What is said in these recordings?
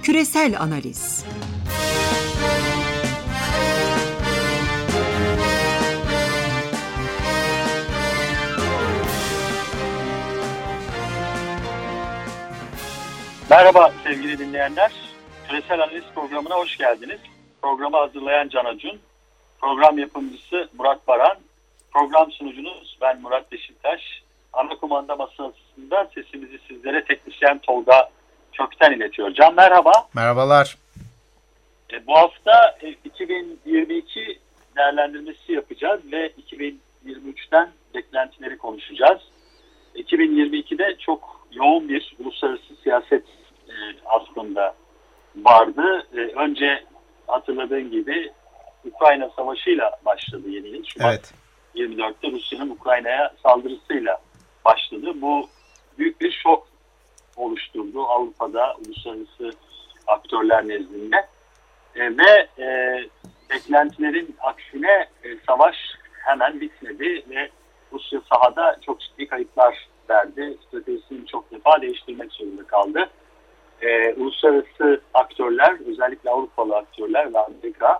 Küresel Analiz. Merhaba sevgili dinleyenler. Küresel Analiz programına hoş geldiniz. Programı hazırlayan Can Acun, program yapımcısı Murat Baran, program sunucunuz ben Murat Beşiktaş. Ana kumanda masasında sesimizi sizlere teknisyen Tolga Kökten iletiyor. Can merhaba. Merhabalar. Bu hafta 2022 değerlendirmesi yapacağız ve 2023'ten beklentileri konuşacağız. 2022'de çok yoğun bir uluslararası siyaset aslında vardı. Önce hatırladığın gibi Ukrayna Savaşı'yla başladı yeni yıl. Şubat 24'te Rusya'nın Ukrayna'ya saldırısıyla başladı. Bu büyük bir şok oluşturdu Avrupa'da uluslararası aktörler nezdinde. Ve beklentilerin aksine savaş hemen bitmedi ve Rusya sahada çok ciddi kayıplar verdi. Stratejisini çok defa değiştirmek zorunda kaldı. Uluslararası aktörler, özellikle Avrupalı aktörler ve Amerika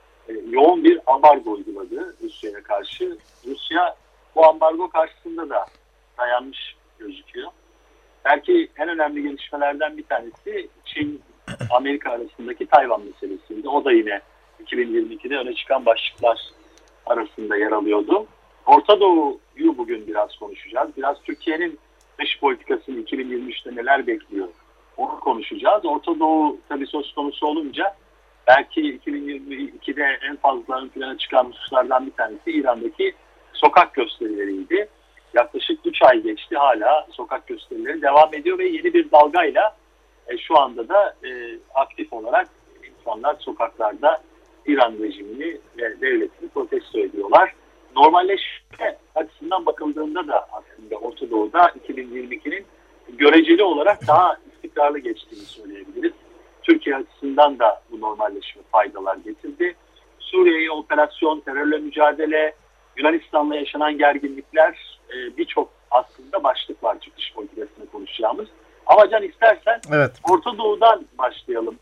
yoğun bir ambargo uyguladı Rusya'ya karşı. Rusya bu ambargo karşısında da dayanmış gözüküyor. Belki en önemli gelişmelerden bir tanesi Çin-Amerika arasındaki Tayvan meselesiydi. O da yine 2022'de öne çıkan başlıklar arasında yer alıyordu. Orta Doğu'yu bugün biraz konuşacağız. Biraz Türkiye'nin dış politikasını 2023'te neler bekliyor onu konuşacağız. Orta Doğu tabii söz konusu olunca belki 2022'de en fazla ön plana çıkan hususlardan bir tanesi İran'daki sokak gösterileriydi. Yaklaşık 3 ay geçti, hala sokak gösterileri devam ediyor ve yeni bir dalgayla şu anda da aktif olarak insanlar sokaklarda İran rejimini ve devletini protesto ediyorlar. Normalleşme açısından bakıldığında da aslında Orta Doğu'da 2022'nin göreceli olarak daha istikrarlı geçtiğini söyleyebiliriz. Türkiye açısından da bu normalleşme faydalar getirdi. Suriye'ye operasyon, terörle mücadele, Yunanistan'la yaşanan gerginlikler, birçok aslında başlık var Türk dış politikasını konuşacağımız. Ama Can istersen Orta Doğu'dan başlayalım.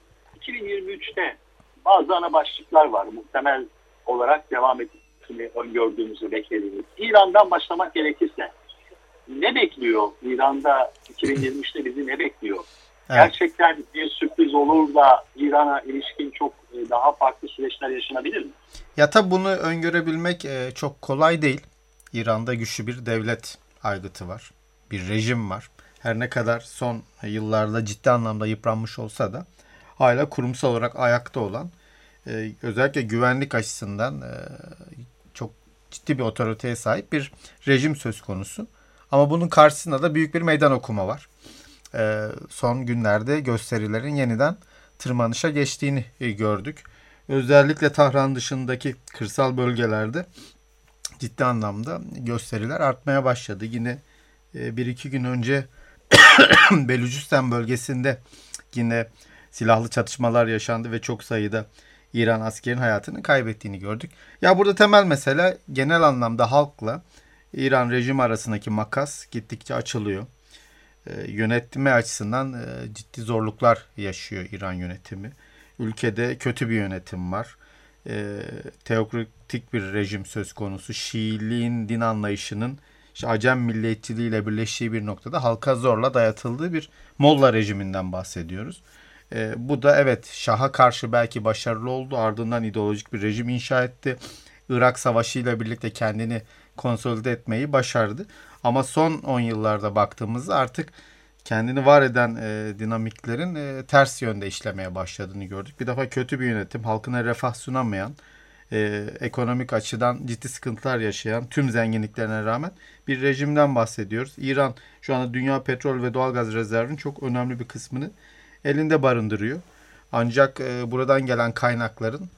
2023'te bazı ana başlıklar var. Muhtemel olarak devam etmesini öngördüğümüzü beklediğimiz. İran'dan başlamak gerekirse ne bekliyor? İran'da 2023'te bizi ne bekliyor? Evet. Gerçekten bir sürpriz olur da İran'a ilişkin çok daha farklı süreçler yaşanabilir mi? Ya tabii bunu öngörebilmek çok kolay değil. İran'da güçlü bir devlet aygıtı var. Bir rejim var. Her ne kadar son yıllarda ciddi anlamda yıpranmış olsa da hala kurumsal olarak ayakta olan, özellikle güvenlik açısından çok ciddi bir otoriteye sahip bir rejim söz konusu. Ama bunun karşısında da büyük bir meydan okuma var. Son günlerde gösterilerin yeniden tırmanışa geçtiğini gördük. Özellikle Tahran dışındaki kırsal bölgelerde ciddi anlamda gösteriler artmaya başladı. Yine 1-2 gün önce Belucistan bölgesinde yine silahlı çatışmalar yaşandı ve çok sayıda İran askerin hayatını kaybettiğini gördük. Ya burada temel mesele genel anlamda halkla İran rejimi arasındaki makas gittikçe açılıyor. Yönetme açısından ciddi zorluklar yaşıyor İran yönetimi. Ülkede kötü bir yönetim var. Teokratik bir rejim söz konusu. Şiiliğin din anlayışının Acem milliyetçiliğiyle birleştiği bir noktada halka zorla dayatıldığı bir Molla rejiminden bahsediyoruz. Bu da evet Şah'a karşı belki başarılı oldu. Ardından ideolojik bir rejim inşa etti. Irak Savaşı ile birlikte kendini konsolide etmeyi başardı. Ama son 10 yıllarda baktığımızda artık kendini var eden dinamiklerin ters yönde işlemeye başladığını gördük. Bir defa kötü bir yönetim, halkına refah sunamayan, ekonomik açıdan ciddi sıkıntılar yaşayan, tüm zenginliklerine rağmen bir rejimden bahsediyoruz. İran şu anda dünya petrol ve doğalgaz rezervinin çok önemli bir kısmını elinde barındırıyor. Ancak buradan gelen kaynakların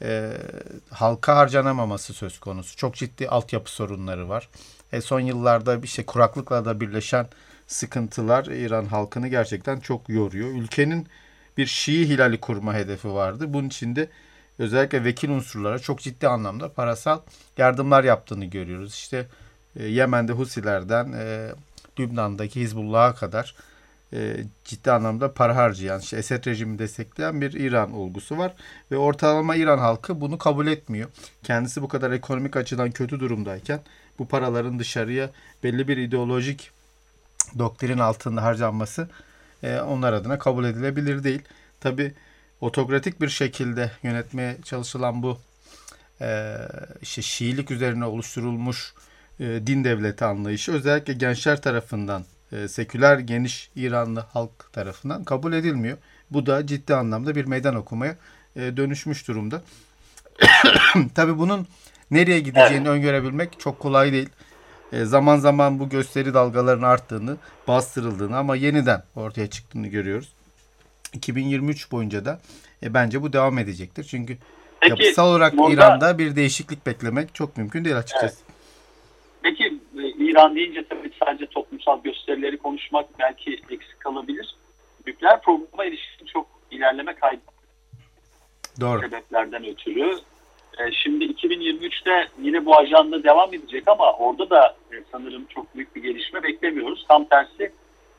halka harcanamaması söz konusu. Çok ciddi altyapı sorunları var. Son yıllarda kuraklıkla da birleşen sıkıntılar İran halkını gerçekten çok yoruyor. Ülkenin bir Şii hilali kurma hedefi vardı. Bunun için de özellikle vekil unsurlara çok ciddi anlamda parasal yardımlar yaptığını görüyoruz. Yemen'de Husilerden Lübnan'daki Hizbullah'a kadar ciddi anlamda para harcayan, işte Esed rejimi destekleyen bir İran olgusu var. Ve ortalama İran halkı bunu kabul etmiyor. Kendisi bu kadar ekonomik açıdan kötü durumdayken bu paraların dışarıya belli bir ideolojik doktrin altında harcanması onlar adına kabul edilebilir değil. Tabi otokratik bir şekilde yönetmeye çalışılan bu işte Şiilik üzerine oluşturulmuş din devleti anlayışı özellikle gençler tarafından, seküler geniş İranlı halk tarafından kabul edilmiyor. Bu da ciddi anlamda bir meydan okumaya dönüşmüş durumda. Tabii bunun nereye gideceğini öngörebilmek çok kolay değil. Zaman zaman bu gösteri dalgalarının arttığını, bastırıldığını ama yeniden ortaya çıktığını görüyoruz. 2023 boyunca da bence bu devam edecektir. Çünkü yapısal olarak burada, İran'da bir değişiklik beklemek çok mümkün değil açıkçası. Evet. Peki İran deyince tabii sadece toplumsal gösterileri konuşmak belki eksik kalabilir. Nükleer programa ilişkin çok ilerleme kaydı. Doğru. Sebeplerden ötürü. Şimdi 2023'te yine bu ajanda devam edecek ama orada da sanırım çok büyük bir gelişme beklemiyoruz. Tam tersi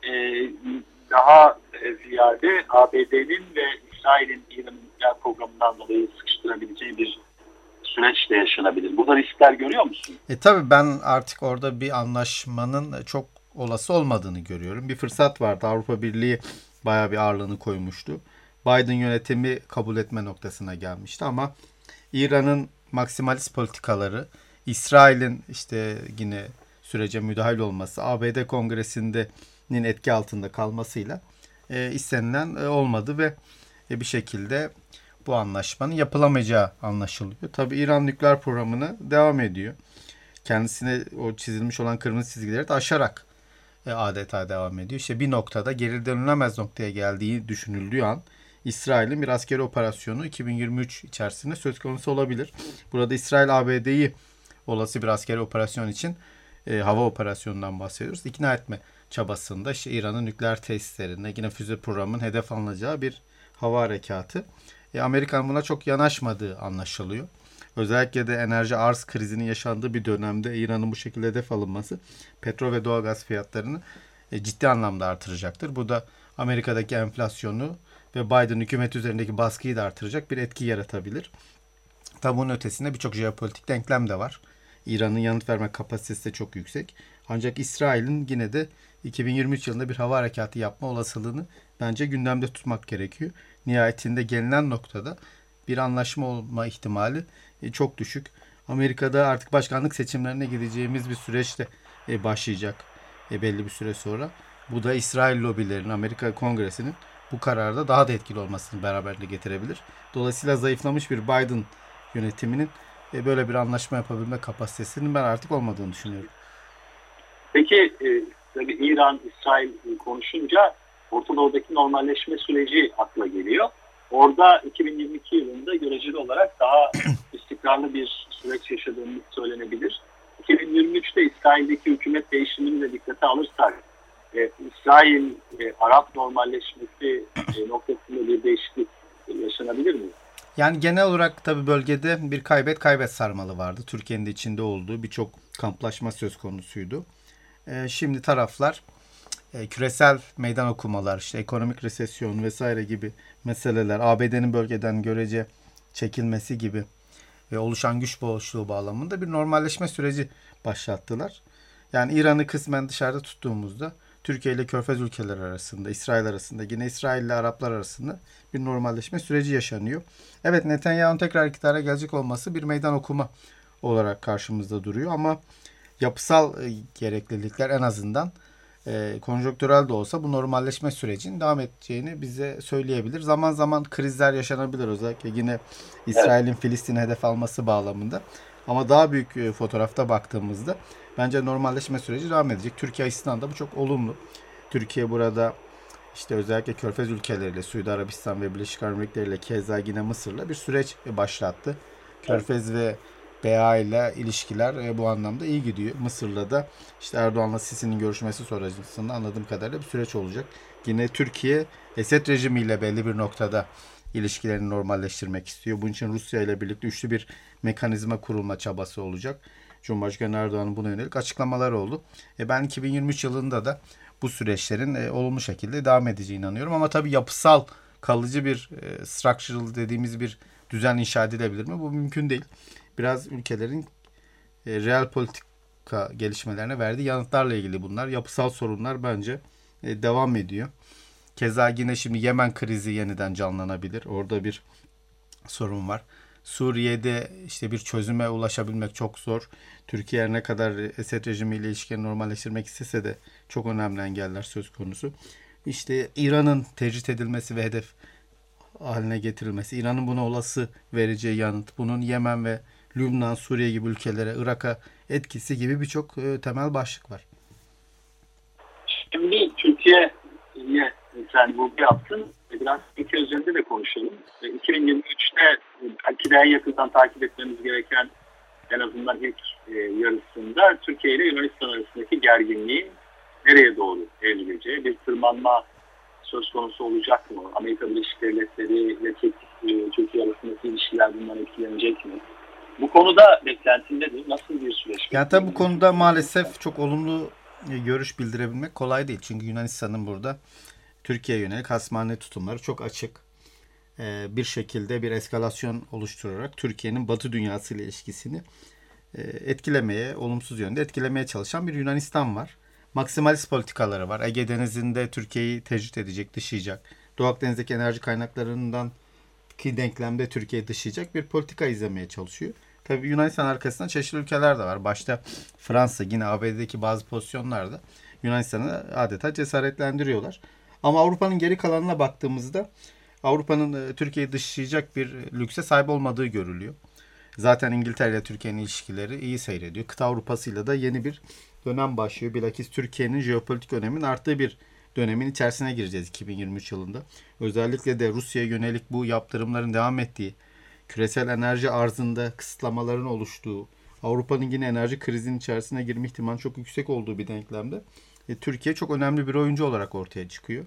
daha ziyade ABD'nin ve İsrail'in İran'ın nükleer programından dolayı sıkıştırabileceği bir süreç de yaşanabilir. Burada riskler görüyor musun? Tabii ben artık orada bir anlaşmanın çok olası olmadığını görüyorum. Bir fırsat vardı. Avrupa Birliği bayağı bir ağırlığını koymuştu. Biden yönetimi kabul etme noktasına gelmişti ama İran'ın maksimalist politikaları, İsrail'in işte yine sürece müdahil olması, ABD Kongresi'nin etki altında kalmasıyla istenilen olmadı ve bir şekilde bu anlaşmanın yapılamayacağı anlaşılıyor. Tabii İran nükleer programına devam ediyor. Kendisine o çizilmiş olan kırmızı çizgileri de aşarak adeta devam ediyor. İşte bir noktada geri dönülemez noktaya geldiği düşünüldüğü an İsrail'in bir askeri operasyonu 2023 içerisinde söz konusu olabilir. Burada İsrail ABD'yi olası bir askeri operasyon için hava operasyonundan bahsediyoruz. İkna etme çabasında işte İran'ın nükleer tesislerinde yine füze programının hedef alınacağı bir hava harekatı. Amerika'nın buna çok yanaşmadığı anlaşılıyor. Özellikle de enerji arz krizinin yaşandığı bir dönemde İran'ın bu şekilde hedef alınması petrol ve doğalgaz fiyatlarını ciddi anlamda artıracaktır. Bu da Amerika'daki enflasyonu ve Biden hükümeti üzerindeki baskıyı da artıracak bir etki yaratabilir. Tabi bunun ötesinde birçok jeopolitik denklem de var. İran'ın yanıt verme kapasitesi de çok yüksek. Ancak İsrail'in yine de 2023 yılında bir hava harekatı yapma olasılığını bence gündemde tutmak gerekiyor. Nihayetinde gelinen noktada bir anlaşma olma ihtimali çok düşük. Amerika'da artık başkanlık seçimlerine gideceğimiz bir süreçte başlayacak belli bir süre sonra. Bu da İsrail lobilerinin, Amerika Kongresi'nin bu kararda daha da etkili olmasını beraberinde getirebilir. Dolayısıyla zayıflamış bir Biden yönetiminin böyle bir anlaşma yapabilme kapasitesinin ben artık olmadığını düşünüyorum. Peki tabii İran, İsrail konuşunca Orta Doğu'daki normalleşme süreci akla geliyor. Orada 2022 yılında göreceli olarak daha istikrarlı bir süreç yaşadığımız söylenebilir. 2023'te İsrail'deki hükümet değişimini de dikkate alırsak İsrail Arap normalleşmesi noktasında bir değişiklik yaşanabilir mi? Yani genel olarak tabii bölgede bir kaybet sarmalı vardı. Türkiye'nin de içinde olduğu birçok kamplaşma söz konusuydu. Şimdi taraflar küresel meydan okumalar, işte ekonomik resesyon vesaire gibi meseleler, ABD'nin bölgeden görece çekilmesi gibi ve oluşan güç boşluğu bağlamında bir normalleşme süreci başlattılar. Yani İran'ı kısmen dışarıda tuttuğumuzda Türkiye ile Körfez ülkeleri arasında, İsrail arasında, yine İsrail ile Araplar arasında bir normalleşme süreci yaşanıyor. Evet, Netanyahu'nun tekrar iktidara gelecek olması bir meydan okuma olarak karşımızda duruyor ama yapısal gereklilikler en azından konjonktürel de olsa bu normalleşme sürecinin devam edeceğini bize söyleyebilir. Zaman zaman krizler yaşanabilir, özellikle yine İsrail'in Filistin'e hedef alması bağlamında. Ama daha büyük fotoğrafta baktığımızda bence normalleşme süreci devam edecek. Türkiye açısından da bu çok olumlu. Türkiye burada işte özellikle Körfez ülkeleriyle, Suudi Arabistan ve Birleşik Arap Emirlikleri ile keza yine Mısır'la bir süreç başlattı. Körfez ve BA ile ilişkiler bu anlamda iyi gidiyor. Mısır'la da işte Erdoğan'la Sisi'nin görüşmesi sonrasında anladığım kadarıyla bir süreç olacak. Yine Türkiye Esed rejimiyle belli bir noktada ilişkilerini normalleştirmek istiyor. Bunun için Rusya ile birlikte üçlü bir mekanizma kurulma çabası olacak. Cumhurbaşkanı Erdoğan'ın buna yönelik açıklamalar oldu. Ben 2023 yılında da bu süreçlerin olumlu şekilde devam edeceğine inanıyorum. Ama tabii yapısal, kalıcı bir structural dediğimiz bir düzen inşa edilebilir mi? Bu mümkün değil. Biraz ülkelerin real politika gelişmelerine verdiği yanıtlarla ilgili bunlar. Yapısal sorunlar bence devam ediyor. Keza yine şimdi Yemen krizi yeniden canlanabilir. Orada bir sorun var. Suriye'de işte bir çözüme ulaşabilmek çok zor. Türkiye her ne kadar Esed rejimiyle ilişkileri normalleştirmek istese de çok önemli engeller söz konusu. İşte İran'ın tecrit edilmesi ve hedef haline getirilmesi, İran'ın buna olası vereceği yanıt, bunun Yemen ve Lübnan, Suriye gibi ülkelere, Irak'a etkisi gibi birçok temel başlık var. Şimdi Türkiye'ye sen vurgu yaptın. Biraz Türkiye üzerinde de konuşalım. 2023'te belki de en yakından takip etmemiz gereken en azından ilk yarısında Türkiye ile Yunanistan arasındaki gerginliğin nereye doğru evrileceği, bir tırmanma söz konusu olacak mı? Amerika Birleşik Devletleri ile Türkiye arasındaki ilişkiler bundan etkilenecek mi? Bu konuda beklentin nedir? Nasıl bir süreç? Yani tabii bu konuda maalesef çok olumlu görüş bildirebilmek kolay değil. Çünkü Yunanistan'ın burada Türkiye'ye yönelik hasmane tutumları çok açık. Bir şekilde bir eskalasyon oluşturarak Türkiye'nin Batı dünyası ile ilişkisini etkilemeye, olumsuz yönde etkilemeye çalışan bir Yunanistan var. Maksimalist politikaları var. Ege Denizi'nde Türkiye'yi tecrit edecek, dışlayacak. Doğu Akdeniz'deki enerji kaynaklarından ki denklemde Türkiye'yi dışlayacak bir politika izlemeye çalışıyor. Tabii Yunanistan arkasında çeşitli ülkeler de var. Başta Fransa, yine ABD'deki bazı pozisyonlarda Yunanistan'ı adeta cesaretlendiriyorlar. Ama Avrupa'nın geri kalanına baktığımızda Avrupa'nın Türkiye'yi dışlayacak bir lükse sahip olmadığı görülüyor. Zaten İngiltere ile Türkiye'nin ilişkileri iyi seyrediyor. Kıta Avrupa'sıyla da yeni bir dönem başlıyor. Bilakis Türkiye'nin jeopolitik öneminin arttığı bir dönemin içerisine gireceğiz 2023 yılında. Özellikle de Rusya'ya yönelik bu yaptırımların devam ettiği, küresel enerji arzında kısıtlamaların oluştuğu, Avrupa'nın yine enerji krizinin içerisine girme ihtimali çok yüksek olduğu bir denklemde Türkiye çok önemli bir oyuncu olarak ortaya çıkıyor.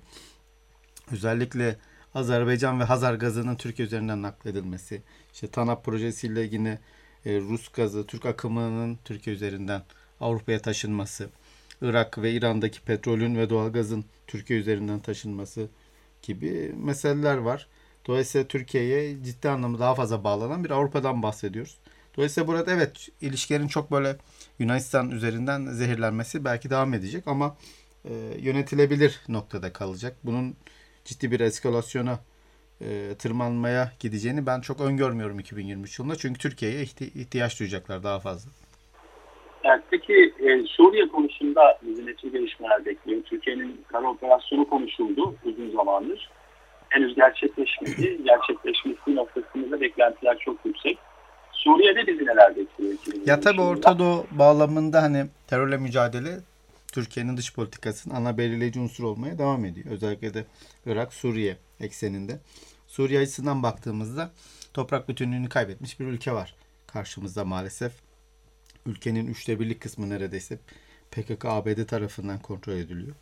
Özellikle Azerbaycan ve Hazar gazının Türkiye üzerinden nakledilmesi, işte TANAP projesiyle yine Rus gazı, Türk akımının Türkiye üzerinden Avrupa'ya taşınması, Irak ve İran'daki petrolün ve doğalgazın Türkiye üzerinden taşınması gibi meseleler var. Dolayısıyla Türkiye'ye ciddi anlamda daha fazla bağlanan bir Avrupa'dan bahsediyoruz. Dolayısıyla burada evet ilişkilerin çok böyle Yunanistan üzerinden zehirlenmesi belki devam edecek ama yönetilebilir noktada kalacak. Bunun ciddi bir eskalasyona tırmanmaya gideceğini ben çok öngörmüyorum 2023 yılında. Çünkü Türkiye'ye ihtiyaç duyacaklar daha fazla. Evet, peki Suriye konusunda bizi ne tür gelişmeler bekliyor? Türkiye'nin kara operasyonu konuşuldu uzun zamandır. Henüz gerçekleşmedi. Gerçekleşmesi noktasında da beklentiler çok yüksek. Suriye'de bizi neler bekliyor? Ya tabii Orta Doğu bağlamında hani terörle mücadele Türkiye'nin dış politikasının ana belirleyici unsur olmaya devam ediyor. Özellikle de Irak-Suriye ekseninde. Suriye açısından baktığımızda toprak bütünlüğünü kaybetmiş bir ülke var karşımızda maalesef. Ülkenin 1/3 kısmı neredeyse PKK-ABD tarafından kontrol ediliyor.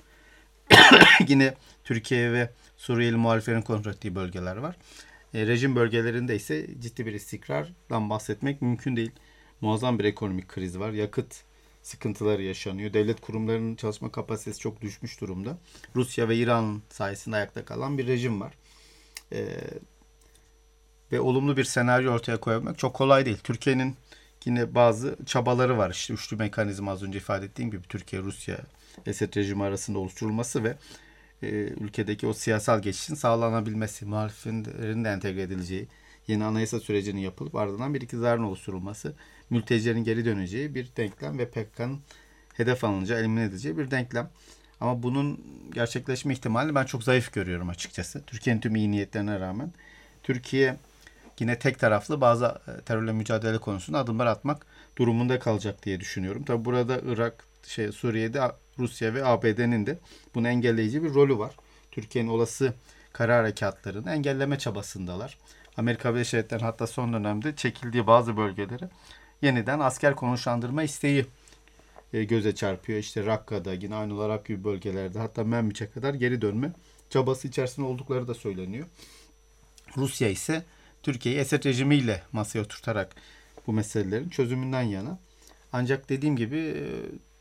Yine Türkiye ve Suriyeli muhaliflerin kontrol ettiği bölgeler var. Rejim bölgelerinde ise ciddi bir istikrardan bahsetmek mümkün değil. Muazzam bir ekonomik kriz var. Yakıt sıkıntıları yaşanıyor. Devlet kurumlarının çalışma kapasitesi çok düşmüş durumda. Rusya ve İran sayesinde ayakta kalan bir rejim var. Ve olumlu bir senaryo ortaya koyabilmek çok kolay değil. Türkiye'nin yine bazı çabaları var. İşte üçlü mekanizma az önce ifade ettiğim gibi Türkiye, Rusya, Esed rejimi arasında oluşturulması ve ülkedeki o siyasal geçişin sağlanabilmesi, muhaliflerin de entegre edileceği, yeni anayasa sürecinin yapılıp ardından bir iktidarın oluşturulması, mültecilerin geri döneceği bir denklem ve PKK'nın hedef alınacağı, elimine edileceği bir denklem. Ama bunun gerçekleşme ihtimalini ben çok zayıf görüyorum açıkçası. Türkiye'nin tüm iyi niyetlerine rağmen. Türkiye yine tek taraflı bazı terörle mücadele konusunda adımlar atmak durumunda kalacak diye düşünüyorum. Tabi burada Irak, Suriye'de Rusya ve ABD'nin de bunu engelleyici bir rolü var. Türkiye'nin olası kara harekatlarını engelleme çabasındalar. Amerika Birleşik Devletleri hatta son dönemde çekildiği bazı bölgelere yeniden asker konuşlandırma isteği göze çarpıyor. İşte Rakka'da, yine Aynul Arap gibi bölgelerde hatta Menbiç'e kadar geri dönme çabası içerisinde oldukları da söyleniyor. Rusya ise Türkiye'yi Esed rejimiyle masaya oturtarak bu meselelerin çözümünden yana. Ancak dediğim gibi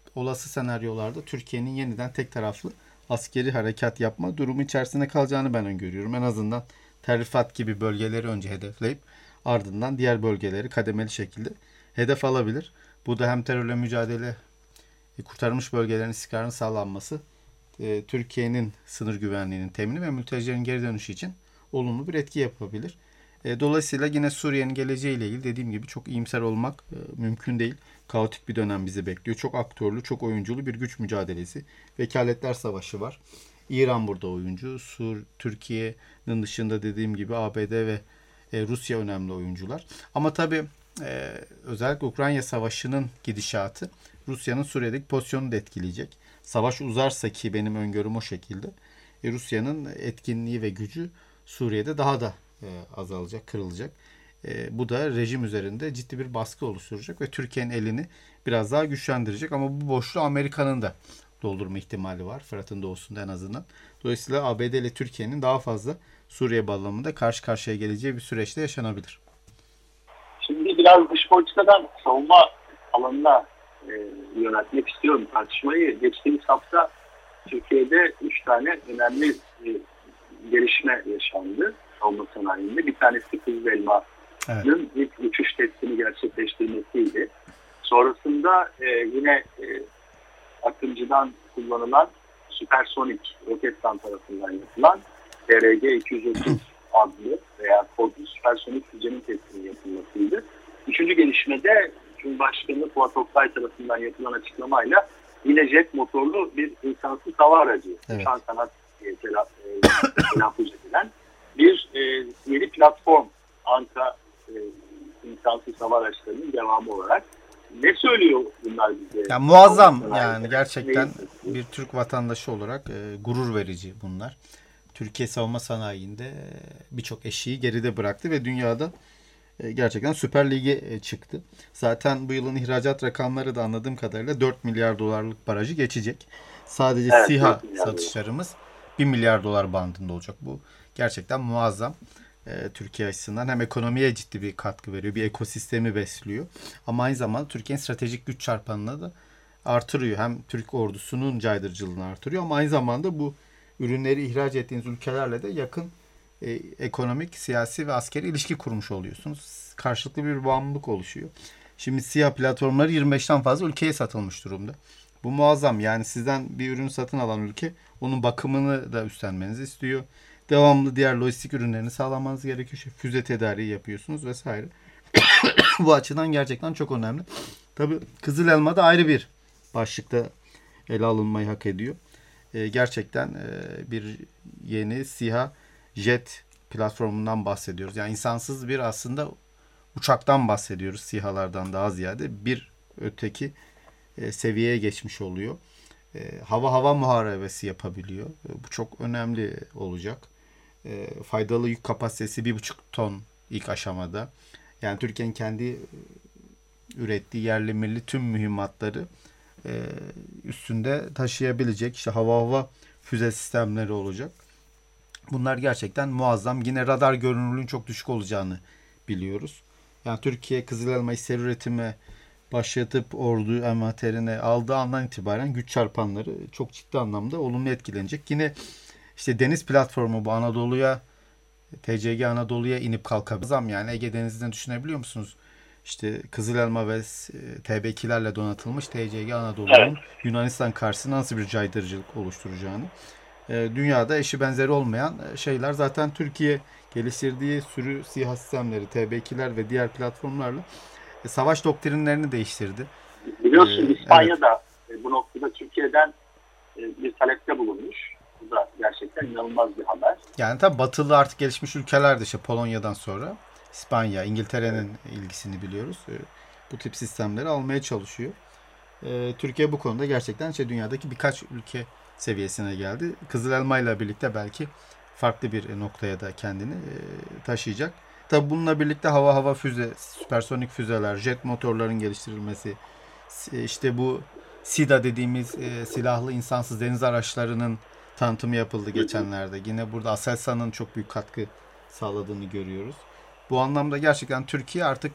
olası senaryolarda Türkiye'nin yeniden tek taraflı askeri harekat yapma durumu içerisinde kalacağını ben öngörüyorum. En azından Tel Rifat gibi bölgeleri önce hedefleyip ardından diğer bölgeleri kademeli şekilde hedef alabilir. Bu da hem terörle mücadele, kurtarılmış bölgelerin istikrarının sağlanması, Türkiye'nin sınır güvenliğinin temini ve mültecilerin geri dönüşü için olumlu bir etki yapabilir. Dolayısıyla yine Suriye'nin geleceğiyle ilgili dediğim gibi çok iyimser olmak mümkün değil. Kaotik bir dönem bizi bekliyor. Çok aktörlü, çok oyunculu bir güç mücadelesi. Vekaletler savaşı var. İran burada oyuncu. Türkiye'nin dışında dediğim gibi ABD ve Rusya önemli oyuncular. Ama tabii özellikle Ukrayna Savaşı'nın gidişatı Rusya'nın Suriye'deki pozisyonunu da etkileyecek. Savaş uzarsa, ki benim öngörüm o şekilde, Rusya'nın etkinliği ve gücü Suriye'de daha da azalacak, kırılacak. Bu da rejim üzerinde ciddi bir baskı oluşturacak ve Türkiye'nin elini biraz daha güçlendirecek. Ama bu boşluğu Amerika'nın da doldurma ihtimali var. Fırat'ın doğusunda en azından. Dolayısıyla ABD ile Türkiye'nin daha fazla Suriye bağlamında karşı karşıya geleceği bir süreçte yaşanabilir. Şimdi biraz dış politikadan savunma alanına yöneltmek istiyorum tartışmayı. Geçtiğimiz hafta Türkiye'de 3 tane önemli gelişme yaşandı savunma sanayinde. Bir tanesi Kızılelma'nın ilk uçuş testini gerçekleştirmesiydi. Sonrasında yine Akıncı'dan kullanılan süpersonik Roketsan tarafından yapılan TRG-230 adlı veya kodlu süpersonik füzenin testinin yapılmasıydı. Üçüncü gelişmede Cumhurbaşkanı Fuat Oktay tarafından yapılan açıklamayla yine jet motorlu bir insansız hava aracı, uçan sanat telaffuz edilen bir yeni platform, Anka insansız hava araçlarının devamı olarak. Ne söylüyor bunlar bize? Yani muazzam, yani gerçekten bir Türk vatandaşı olarak gurur verici bunlar. Türkiye savunma sanayinde birçok eşiği geride bıraktı ve dünyada gerçekten Süper Lig'e çıktı. Zaten bu yılın ihracat rakamları da anladığım kadarıyla 4 milyar dolarlık barajı geçecek. Sadece SİHA satışlarımız 1 milyar dolar bandında olacak. Bu gerçekten muazzam. Türkiye açısından hem ekonomiye ciddi bir katkı veriyor, bir ekosistemi besliyor. Ama aynı zamanda Türkiye'nin stratejik güç çarpanını da artırıyor. Hem Türk ordusunun caydırıcılığını artırıyor ama aynı zamanda bu ürünleri ihraç ettiğiniz ülkelerle de yakın ekonomik, siyasi ve askeri ilişki kurmuş oluyorsunuz. Karşılıklı bir bağımlılık oluşuyor. Şimdi SİHA platformları 25'ten fazla ülkeye satılmış durumda. Bu muazzam. Yani sizden bir ürün satın alan ülke onun bakımını da üstlenmenizi istiyor. Devamlı diğer lojistik ürünlerini sağlamanız gerekiyor. İşte füze tedariği yapıyorsunuz vesaire. Bu açıdan gerçekten çok önemli. Tabii Kızılelma da ayrı bir başlıkta ele alınmayı hak ediyor. Gerçekten bir yeni SİHA jet platformundan bahsediyoruz. Yani insansız bir aslında uçaktan bahsediyoruz, SİHA'lardan daha ziyade. Bir öteki seviyeye geçmiş oluyor. Hava muharebesi yapabiliyor. Bu çok önemli olacak. Faydalı yük kapasitesi 1,5 ton ilk aşamada. Yani Türkiye'nin kendi ürettiği yerli milli tüm mühimmatları üstünde taşıyabilecek işte hava füze sistemleri olacak. Bunlar gerçekten muazzam. Yine radar görünürlüğün çok düşük olacağını biliyoruz. Yani Türkiye Kızılelma'yı seri üretime başlatıp ordu envanterine aldığı andan itibaren güç çarpanları çok ciddi anlamda olumlu etkilenecek. Yine işte deniz platformu bu Anadolu'ya, TCG Anadolu'ya inip kalkabilir. Yani Ege Denizi'ni düşünebiliyor musunuz? İşte Kızılelma ve TB2'lerle donatılmış TCG Anadolu'nun Yunanistan karşısında nasıl bir caydırıcılık oluşturacağını. Dünyada eşi benzeri olmayan şeyler. Zaten Türkiye geliştirdiği sürü SİHA sistemleri, TB2'ler ve diğer platformlarla savaş doktrinlerini değiştirdi. Biliyorsun İspanya'da bu noktada Türkiye'den bir talepte bulunmuş. Bu da gerçekten inanılmaz bir haber. Yani tabii batılı artık gelişmiş ülkelerde işte Polonya'dan sonra İspanya, İngiltere'nin ilgisini biliyoruz. Bu tip sistemleri almaya çalışıyor. Türkiye bu konuda gerçekten dünyadaki birkaç ülke seviyesine geldi. Kızılelma ile birlikte belki farklı bir noktaya da kendini taşıyacak. Tabi bununla birlikte hava füze, süpersonik füzeler, jet motorların geliştirilmesi, işte bu SİDA dediğimiz silahlı insansız deniz araçlarının tanıtımı yapıldı geçenlerde. Yine burada Aselsan'ın çok büyük katkı sağladığını görüyoruz. Bu anlamda gerçekten Türkiye artık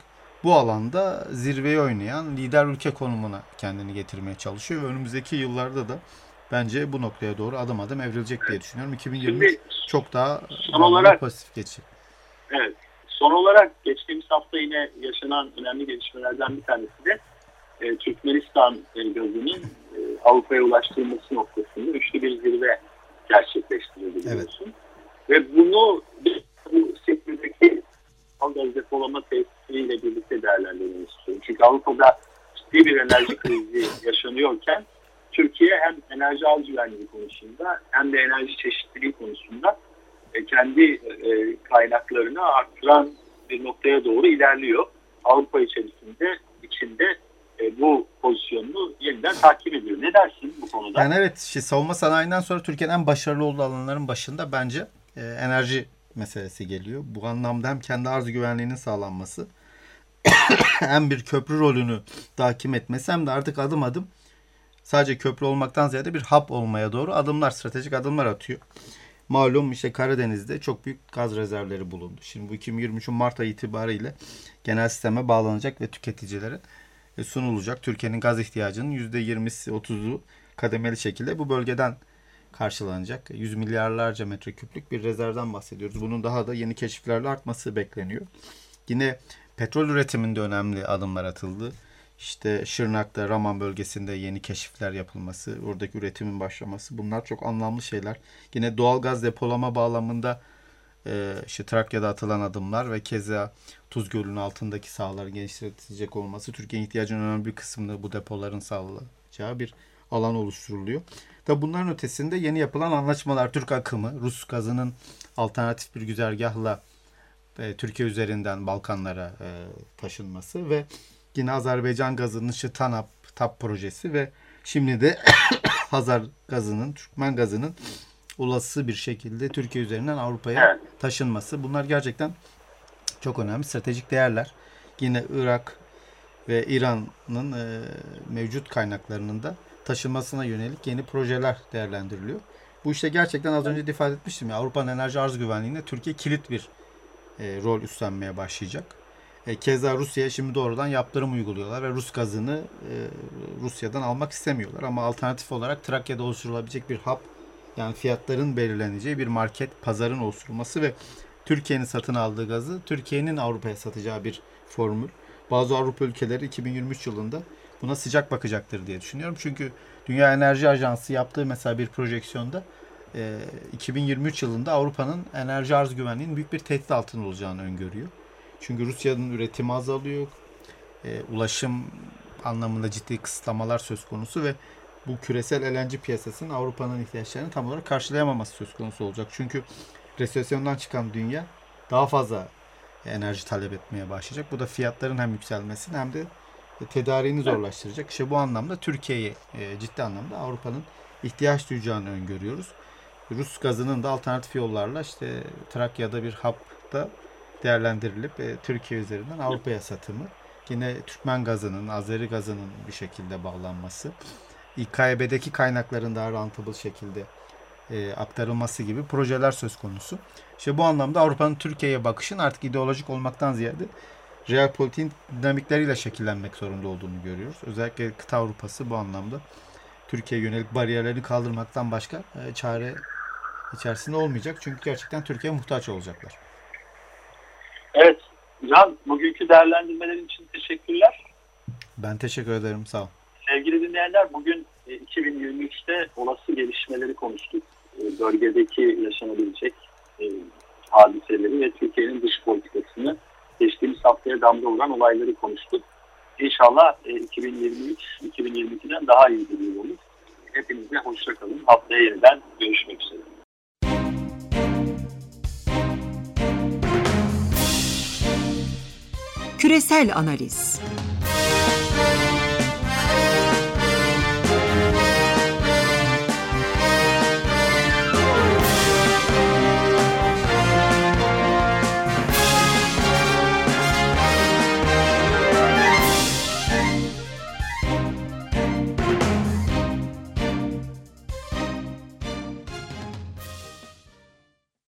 bu alanda zirveyi oynayan lider ülke konumuna kendini getirmeye çalışıyor. Ve önümüzdeki yıllarda da bence bu noktaya doğru adım adım evrilecek diye düşünüyorum. 2023 çok daha pozitif geçecek. Evet. Son olarak geçtiğimiz hafta yine yaşanan önemli gelişmelerden bir tanesi de Türkmenistan gazının Avrupa'ya ulaştırılması noktasında üçlü bir zirve gerçekleştirildi biliyorsun. Evet. Ve bunu bu sektördeki gaz depolama tesisiyle birlikte değerlendirmek istiyorum. Çünkü Avrupa'da ciddi bir enerji krizi yaşanıyorken Türkiye hem enerji arz güvenliği konusunda hem de enerji çeşitliliği konusunda kendi kaynaklarını arttıran bir noktaya doğru ilerliyor. Avrupa içinde bu pozisyonunu yeniden takip ediyor. Ne dersin bu konuda? Yani evet, savunma sanayinden sonra Türkiye'nin en başarılı olduğu alanların başında bence enerji meselesi geliyor. Bu anlamda hem kendi arz güvenliğinin sağlanması hem bir köprü rolünü takip etmesi hem de artık adım adım sadece köprü olmaktan ziyade bir hub olmaya doğru stratejik adımlar atıyor. Malum Karadeniz'de çok büyük gaz rezervleri bulundu. Şimdi bu 2023'ün Mart ayı itibariyle genel sisteme bağlanacak ve tüketicilere sunulacak. Türkiye'nin gaz ihtiyacının %20'si 30'u kademeli şekilde bu bölgeden karşılanacak. 100 milyarlarca metreküplük bir rezervden bahsediyoruz. Bunun daha da yeni keşiflerle artması bekleniyor. Yine petrol üretiminde önemli adımlar atıldı. Şırnak'ta, Raman bölgesinde yeni keşifler yapılması, oradaki üretimin başlaması, bunlar çok anlamlı şeyler. Yine doğal gaz depolama bağlamında Trakya'da atılan adımlar ve keza Tuz Gölü'nün altındaki sahaların genişletilecek olması, Türkiye'nin ihtiyacının önemli bir kısmını bu depoların sağlayacağı bir alan oluşturuluyor. Tabi bunların ötesinde yeni yapılan anlaşmalar, Türk akımı, Rus gazının alternatif bir güzergahla Türkiye üzerinden Balkanlara taşınması ve yine Azerbaycan gazının TANAP projesi ve şimdi de Hazar gazının, Türkmen gazının olası bir şekilde Türkiye üzerinden Avrupa'ya taşınması. Bunlar gerçekten çok önemli stratejik değerler. Yine Irak ve İran'ın mevcut kaynaklarının da taşınmasına yönelik yeni projeler değerlendiriliyor. Bu gerçekten az önce de ifade etmiştim ya, Avrupa'nın enerji arz güvenliğinde Türkiye kilit bir rol üstlenmeye başlayacak. Keza Rusya'ya şimdi doğrudan yaptırım uyguluyorlar ve Rus gazını Rusya'dan almak istemiyorlar. Ama alternatif olarak Trakya'da oluşturulabilecek bir hub, yani fiyatların belirleneceği bir market, pazarın oluşturulması ve Türkiye'nin satın aldığı gazı Türkiye'nin Avrupa'ya satacağı bir formül. Bazı Avrupa ülkeleri 2023 yılında buna sıcak bakacaktır diye düşünüyorum. Çünkü Dünya Enerji Ajansı yaptığı mesela bir projeksiyonda 2023 yılında Avrupa'nın enerji arz güvenliğinin büyük bir tehdit altında olacağını öngörüyor. Çünkü Rusya'nın üretimi azalıyor. Ulaşım anlamında ciddi kısıtlamalar söz konusu ve bu küresel LNG piyasasının Avrupa'nın ihtiyaçlarını tam olarak karşılayamaması söz konusu olacak. Çünkü resesyondan çıkan dünya daha fazla enerji talep etmeye başlayacak. Bu da fiyatların hem yükselmesini hem de tedariğini zorlaştıracak. Bu anlamda Türkiye'yi ciddi anlamda Avrupa'nın ihtiyaç duyacağını öngörüyoruz. Rus gazının da alternatif yollarla Trakya'da bir hub'da değerlendirilip Türkiye üzerinden Avrupa'ya satımı. Yine Türkmen gazının, Azeri gazının bir şekilde bağlanması. İKB'deki kaynakların daha rentable şekilde aktarılması gibi projeler söz konusu. Bu anlamda Avrupa'nın Türkiye'ye bakışın artık ideolojik olmaktan ziyade real politiğin dinamikleriyle şekillenmek zorunda olduğunu görüyoruz. Özellikle kıta Avrupası bu anlamda Türkiye'ye yönelik bariyerleri kaldırmaktan başka çare içerisinde olmayacak. Çünkü gerçekten Türkiye'ye muhtaç olacaklar. Evet. Can, bugünkü değerlendirmelerin için teşekkürler. Ben teşekkür ederim. Sağ ol. Sevgili dinleyenler, bugün 2023'te olası gelişmeleri konuştuk. Bölgedeki yaşanabilecek hadiseleri ve Türkiye'nin dış politikasını geçtiğimiz haftaya damga vuran olayları konuştuk. İnşallah 2023-2022'den daha iyi bir yıl olur. Hepinize hoşça kalın. Haftaya yeniden görüşmek üzere. Küresel analiz.